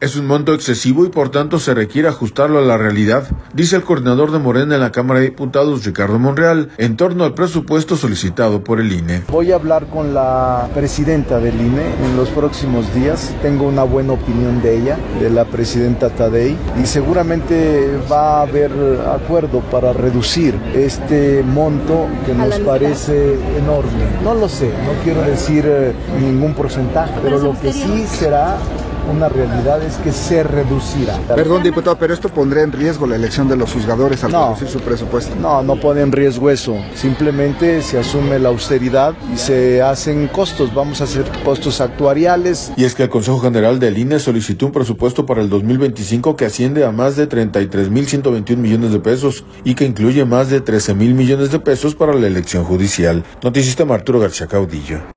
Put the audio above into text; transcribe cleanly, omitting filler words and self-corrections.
Es un monto excesivo y por tanto se requiere ajustarlo a la realidad, dice el coordinador de Morena en la Cámara de Diputados, Ricardo Monreal, en torno al presupuesto solicitado por el INE. Voy a hablar con la presidenta del INE en los próximos días. Tengo una buena opinión de ella, de la presidenta Tadei, y seguramente va a haber acuerdo para reducir este monto que nos parece enorme. No lo sé, no quiero decir ningún porcentaje, pero lo que sí será una realidad es que se reducirá. Perdón, diputado, pero esto pondría en riesgo la elección de los juzgadores al reducir su presupuesto. No pone en riesgo eso. Simplemente se asume la austeridad y se hacen costos. Vamos a hacer costos actuariales. Y es que el Consejo General del INE solicitó un presupuesto para el 2025 que asciende a más de 33.121 millones de pesos y que incluye más de 13.000 millones de pesos para la elección judicial. Noticista Arturo García Caudillo.